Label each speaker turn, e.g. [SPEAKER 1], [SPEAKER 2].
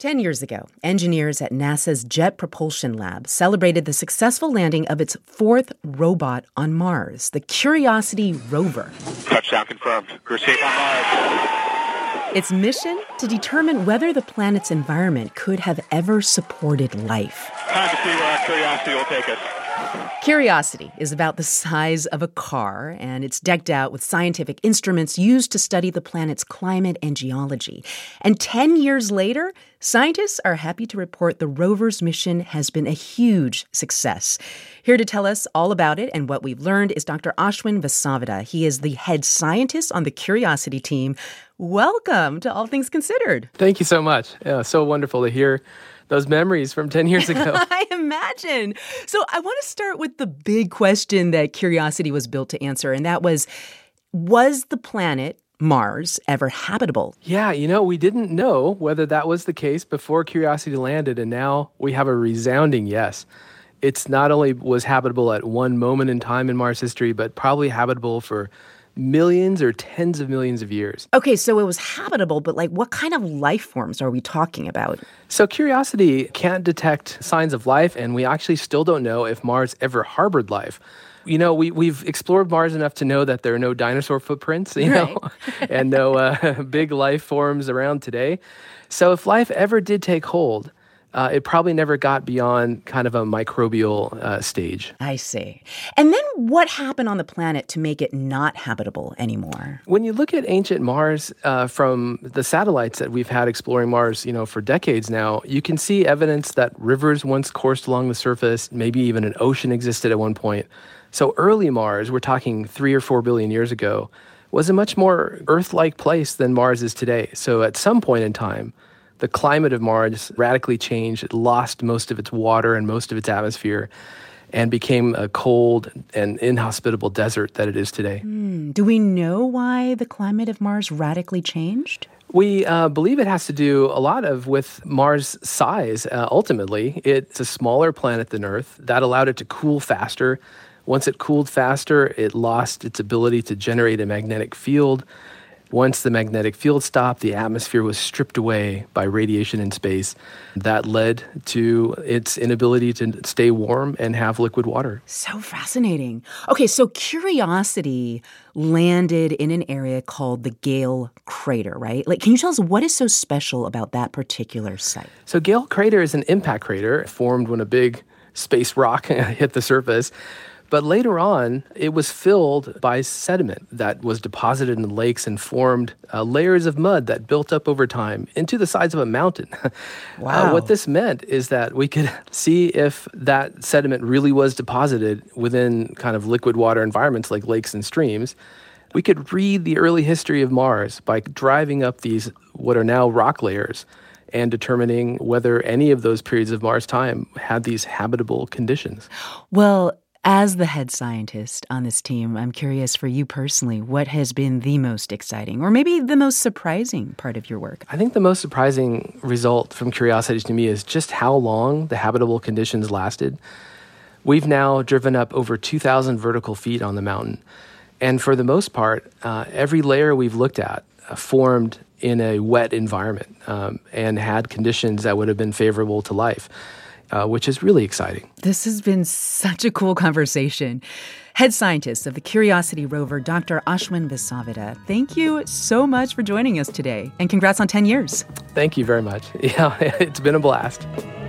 [SPEAKER 1] 10 years ago, engineers at NASA's Jet Propulsion Lab celebrated the successful landing of its fourth robot on Mars, the Curiosity rover.
[SPEAKER 2] Touchdown confirmed. Crew safe on Mars.
[SPEAKER 1] Its mission? To determine whether the planet's environment could have ever supported life.
[SPEAKER 2] Time to see where our Curiosity will take us.
[SPEAKER 1] Curiosity is about the size of a car, and it's decked out with scientific instruments used to study the planet's climate and geology. And 10 years later, scientists are happy to report the rover's mission has been a huge success. Here to tell us all about it and what we've learned is Dr. Ashwin Vasavada. He is the head scientist on the Curiosity team. Welcome to All Things Considered.
[SPEAKER 3] Thank you so much. Yeah, so wonderful to hear those memories from 10 years ago.
[SPEAKER 1] I imagine. So I want to start with the big question that Curiosity was built to answer, and that was the planet Mars ever habitable?
[SPEAKER 3] Yeah, we didn't know whether that was the case before Curiosity landed, and now we have a resounding yes. It's not only was habitable at one moment in time in Mars history, but probably habitable for millions or tens of millions of years.
[SPEAKER 1] Okay, so it was habitable, but what kind of life forms are we talking about?
[SPEAKER 3] So Curiosity can't detect signs of life, and we actually still don't know if Mars ever harbored life. We've explored Mars enough to know that there are no dinosaur footprints,
[SPEAKER 1] Right.
[SPEAKER 3] and no big life forms around today. So if life ever did take hold, it probably never got beyond kind of a microbial stage.
[SPEAKER 1] I see. And then what happened on the planet to make it not habitable anymore?
[SPEAKER 3] When you look at ancient Mars from the satellites that we've had exploring Mars, for decades now, you can see evidence that rivers once coursed along the surface, maybe even an ocean existed at one point. So early Mars, we're talking 3 or 4 billion years ago, was a much more Earth-like place than Mars is today. So at some point in time, the climate of Mars radically changed. It lost most of its water and most of its atmosphere and became a cold and inhospitable desert that it is today.
[SPEAKER 1] Do we know why the climate of Mars radically changed?
[SPEAKER 3] We believe it has to do a lot with Mars' size, ultimately. It's a smaller planet than Earth. That allowed it to cool faster. Once it cooled faster, it lost its ability to generate a magnetic field. Once the magnetic field stopped, the atmosphere was stripped away by radiation in space. That led to its inability to stay warm and have liquid water.
[SPEAKER 1] So fascinating. Okay, so Curiosity landed in an area called the Gale Crater, right? Can you tell us what is so special about that particular site?
[SPEAKER 3] So Gale Crater is an impact crater formed when a big space rock hit the surface. But later on, it was filled by sediment that was deposited in lakes and formed layers of mud that built up over time into the sides of a mountain.
[SPEAKER 1] Wow.
[SPEAKER 3] What this meant is that we could see if that sediment really was deposited within kind of liquid water environments like lakes and streams. We could read the early history of Mars by driving up these what are now rock layers and determining whether any of those periods of Mars time had these habitable conditions.
[SPEAKER 1] Well, as the head scientist on this team, I'm curious for you personally, what has been the most exciting or maybe the most surprising part of your work?
[SPEAKER 3] I think the most surprising result from Curiosity to me is just how long the habitable conditions lasted. We've now driven up over 2,000 vertical feet on the mountain. And for the most part, every layer we've looked at formed in a wet environment and had conditions that would have been favorable to life. Which is really exciting.
[SPEAKER 1] This has been such a cool conversation. Head scientist of the Curiosity rover, Dr. Ashwin Vasavada, thank you so much for joining us today. And congrats on 10 years.
[SPEAKER 3] Thank you very much. Yeah, it's been a blast.